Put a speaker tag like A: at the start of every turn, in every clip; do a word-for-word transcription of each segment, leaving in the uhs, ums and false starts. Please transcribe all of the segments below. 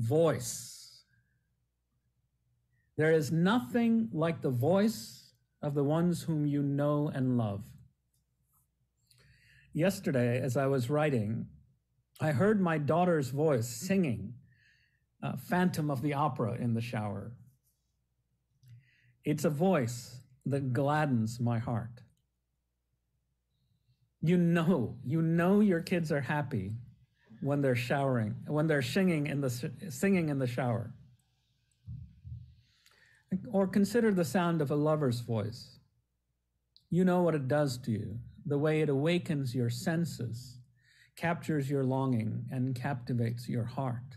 A: voice. There is nothing like the voice of the ones whom you know and love. Yesterday, as I was writing, I heard my daughter's voice singing uh, Phantom of the Opera in the shower. It's a voice that gladdens my heart. You know, you know your kids are happy when they're showering, when they're singing in the singing in the shower. Or consider the sound of a lover's voice. You know what it does to you, the way it awakens your senses, captures your longing, and captivates your heart.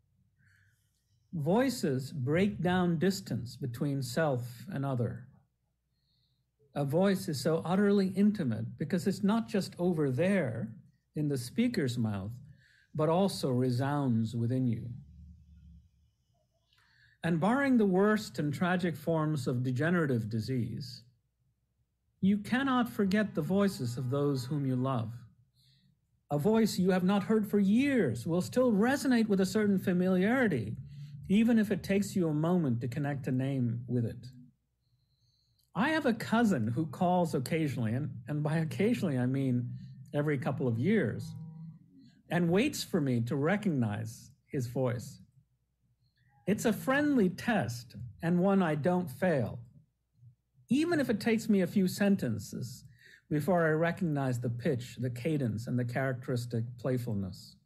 A: Voices break down distance between self and other. A voice is so utterly intimate because it's not just over there in the speaker's mouth, but also resounds within you. And barring the worst and tragic forms of degenerative disease, you cannot forget the voices of those whom you love. A voice you have not heard for years will still resonate with a certain familiarity, even if it takes you a moment to connect a name with it. I have a cousin who calls occasionally, and, and by occasionally I mean every couple of years, and waits for me to recognize his voice. It's a friendly test and one I don't fail, even if it takes me a few sentences before I recognize the pitch, the cadence, and the characteristic playfulness.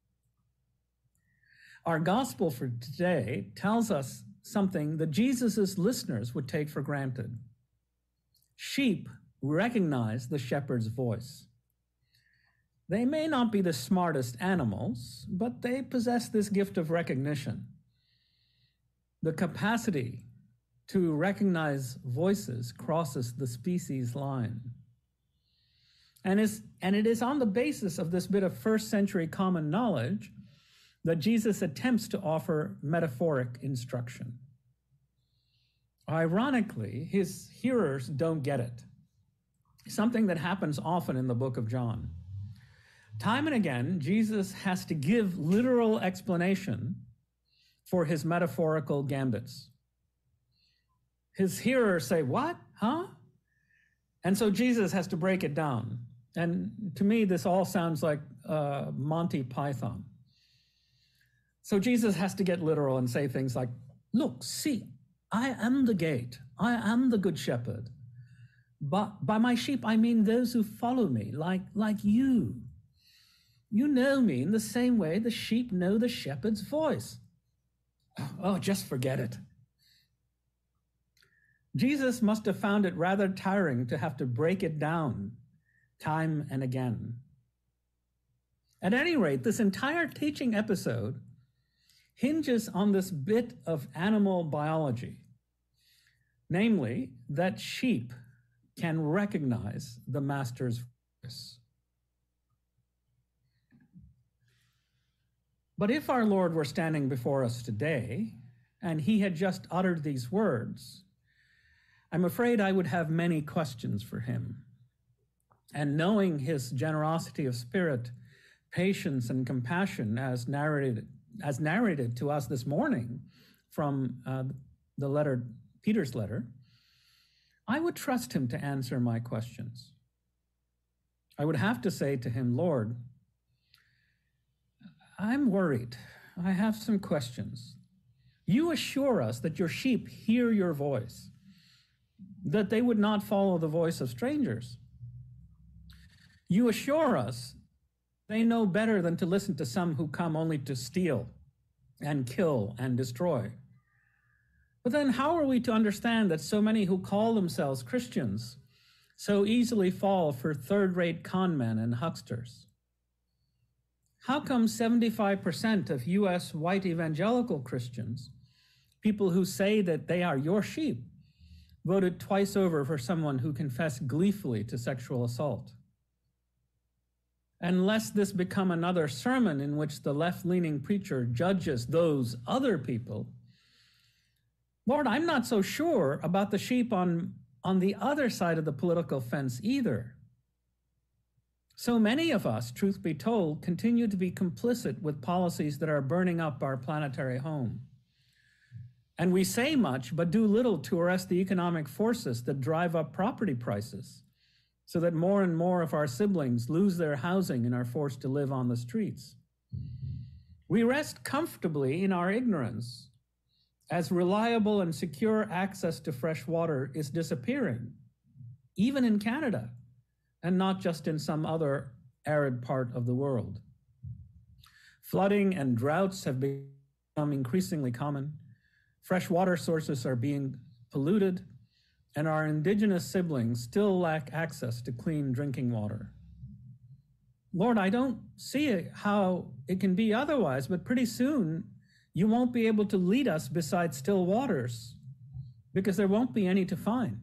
A: Our gospel for today tells us something that Jesus' listeners would take for granted. Sheep recognize the shepherd's voice. They may not be the smartest animals, but they possess this gift of recognition. The capacity to recognize voices crosses the species line. And, is, and it is on the basis of this bit of first century common knowledge that Jesus attempts to offer metaphoric instruction. Ironically, his hearers don't get it, something that happens often in the book of John. Time and again, Jesus has to give literal explanation for his metaphorical gambits. His hearers say, "What? Huh?" And so Jesus has to break it down. And to me, this all sounds like uh, Monty Python. So Jesus has to get literal and say things like, "Look, see, I am the gate. I am the good shepherd. But by my sheep, I mean those who follow me, like, like you. You know me in the same way the sheep know the shepherd's voice." Oh, just forget it. Jesus must have found it rather tiring to have to break it down time and again. At any rate, this entire teaching episode hinges on this bit of animal biology, namely that sheep can recognize the master's voice. But if our Lord were standing before us today, and he had just uttered these words, I'm afraid I would have many questions for him. And knowing his generosity of spirit, patience, and compassion as narrated, as narrated to us this morning from uh, the letter, Peter's letter, I would trust him to answer my questions. I would have to say to him, "Lord, I'm worried. I have some questions. You assure us that your sheep hear your voice, that they would not follow the voice of strangers. You assure us they know better than to listen to some who come only to steal and kill and destroy. But then how are we to understand that so many who call themselves Christians so easily fall for third-rate conmen and hucksters? How come seventy-five percent of U S white evangelical Christians, people who say that they are your sheep, voted twice over for someone who confessed gleefully to sexual assault? And lest this become another sermon in which the left-leaning preacher judges those other people, Lord, I'm not so sure about the sheep on, on the other side of the political fence either. So many of us, truth be told, continue to be complicit with policies that are burning up our planetary home. And we say much, but do little to arrest the economic forces that drive up property prices, so that more and more of our siblings lose their housing and are forced to live on the streets. We rest comfortably in our ignorance, as reliable and secure access to fresh water is disappearing, even in Canada, and not just in some other arid part of the world. Flooding and droughts have become increasingly common. Fresh water sources are being polluted, and our Indigenous siblings still lack access to clean drinking water. Lord, I don't see how it can be otherwise, but pretty soon you won't be able to lead us beside still waters because there won't be any to find.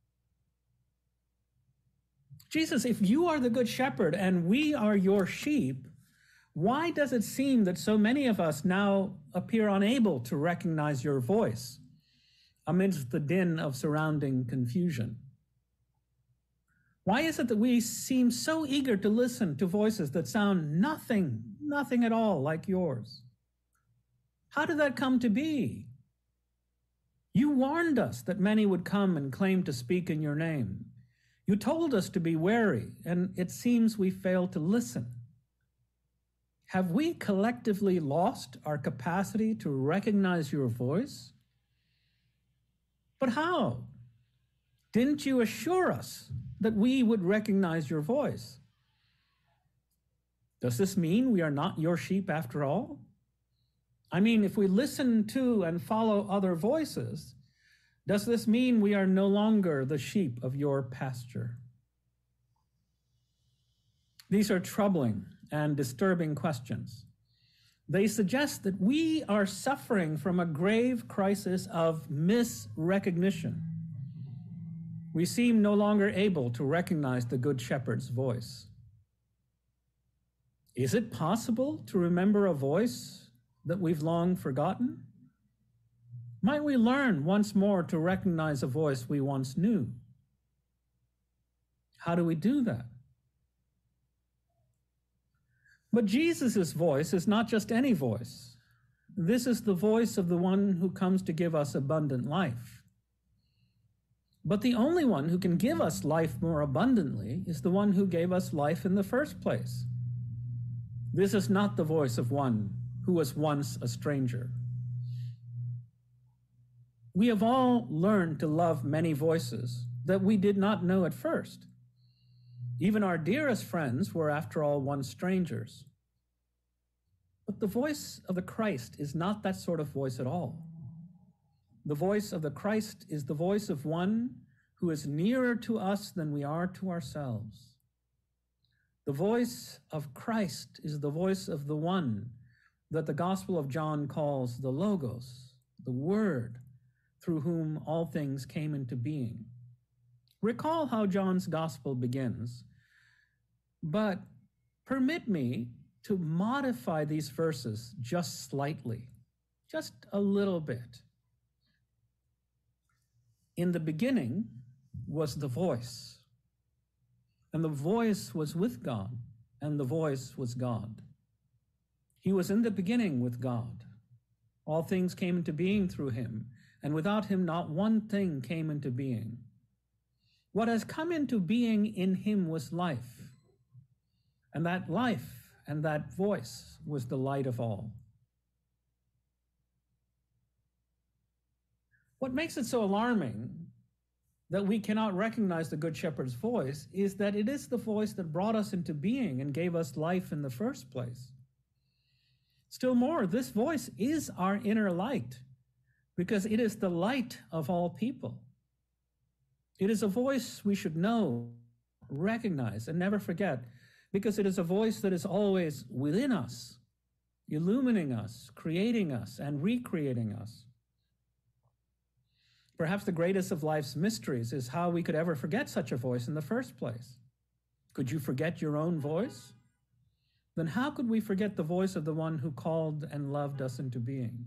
A: Jesus, if you are the good shepherd and we are your sheep, why does it seem that so many of us now appear unable to recognize your voice amidst the din of surrounding confusion? Why is it that we seem so eager to listen to voices that sound nothing, nothing at all like yours? How did that come to be? You warned us that many would come and claim to speak in your name. You told us to be wary, and it seems we failed to listen. Have we collectively lost our capacity to recognize your voice? But how? Didn't you assure us that we would recognize your voice? Does this mean we are not your sheep after all? I mean, if we listen to and follow other voices, does this mean we are no longer the sheep of your pasture? These are troubling and disturbing questions. They suggest that we are suffering from a grave crisis of misrecognition. We seem no longer able to recognize the Good Shepherd's voice. Is it possible to remember a voice that we've long forgotten? Might we learn once more to recognize a voice we once knew? How do we do that? But Jesus' voice is not just any voice. This is the voice of the one who comes to give us abundant life. But the only one who can give us life more abundantly is the one who gave us life in the first place. This is not the voice of one who was once a stranger. We have all learned to love many voices that we did not know at first. Even our dearest friends were, after all, once strangers. But the voice of the Christ is not that sort of voice at all. The voice of the Christ is the voice of one who is nearer to us than we are to ourselves. The voice of Christ is the voice of the one that the Gospel of John calls the Logos, the Word, through whom all things came into being. Recall how John's Gospel begins, but permit me to modify these verses just slightly, just a little bit. In the beginning was the voice, and the voice was with God, and the voice was God. He was in the beginning with God. All things came into being through him, and without him not one thing came into being. What has come into being in him was life, and that life and that voice was the light of all. What makes it so alarming that we cannot recognize the Good Shepherd's voice is that it is the voice that brought us into being and gave us life in the first place. Still more, this voice is our inner light because it is the light of all people. It is a voice we should know, recognize, and never forget, because it is a voice that is always within us, illumining us, creating us, and recreating us. Perhaps the greatest of life's mysteries is how we could ever forget such a voice in the first place. Could you forget your own voice? Then how could we forget the voice of the one who called and loved us into being?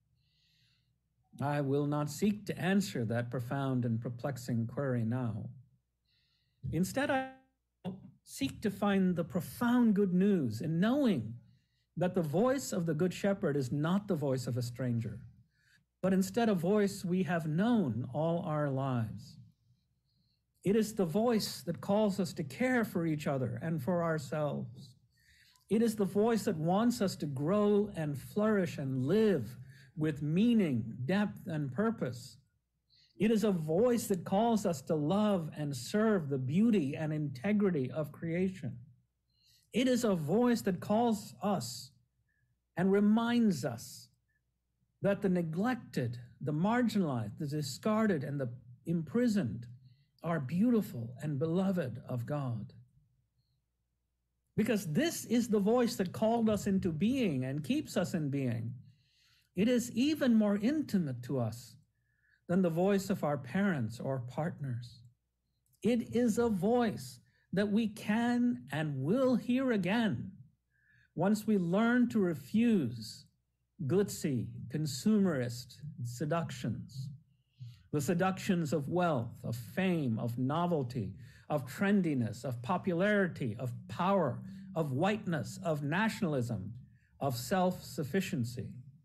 A: I will not seek to answer that profound and perplexing query now. Instead, I will seek to find the profound good news in knowing that the voice of the Good Shepherd is not the voice of a stranger, but instead a voice we have known all our lives. It is the voice that calls us to care for each other and for ourselves. It is the voice that wants us to grow and flourish and live with meaning, depth, and purpose. It is a voice that calls us to love and serve the beauty and integrity of creation. It is a voice that calls us and reminds us that the neglected, the marginalized, the discarded, and the imprisoned are beautiful and beloved of God. Because this is the voice that called us into being and keeps us in being. It is even more intimate to us than the voice of our parents or partners. It is a voice that we can and will hear again once we learn to refuse goodsy, consumerist seductions, the seductions of wealth, of fame, of novelty, of trendiness, of popularity, of power, of whiteness, of nationalism, of self-sufficiency.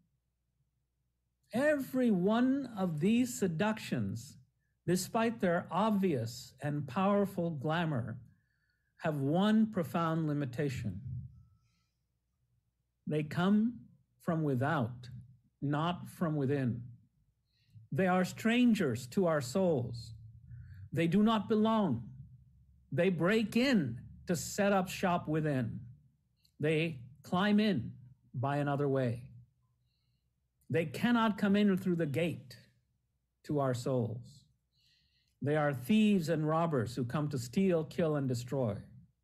A: Every one of these seductions, despite their obvious and powerful glamour, have one profound limitation. They come from without, not from within. They are strangers to our souls. They do not belong. They break in to set up shop within. They climb in by another way. They cannot come in through the gate to our souls. They are thieves and robbers who come to steal, kill, and destroy.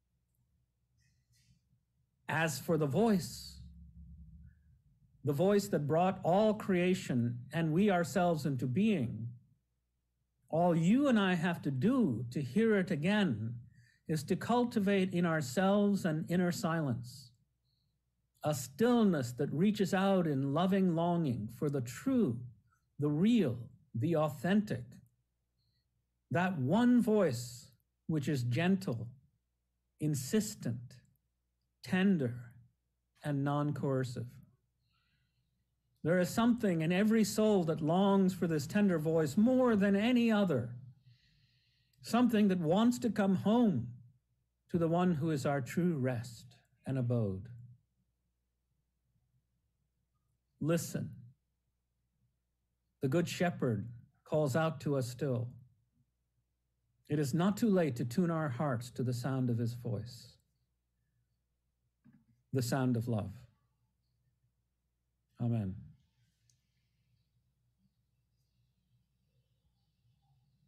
A: As for the voice, the voice that brought all creation and we ourselves into being, all you and I have to do to hear it again is to cultivate in ourselves an inner silence, a stillness that reaches out in loving longing for the true, the real, the authentic, that one voice which is gentle, insistent, tender, and non-coercive. There is something in every soul that longs for this tender voice more than any other, something that wants to come home to the one who is our true rest and abode. Listen. The Good Shepherd calls out to us still. It is not too late to tune our hearts to the sound of his voice, the sound of love. Amen.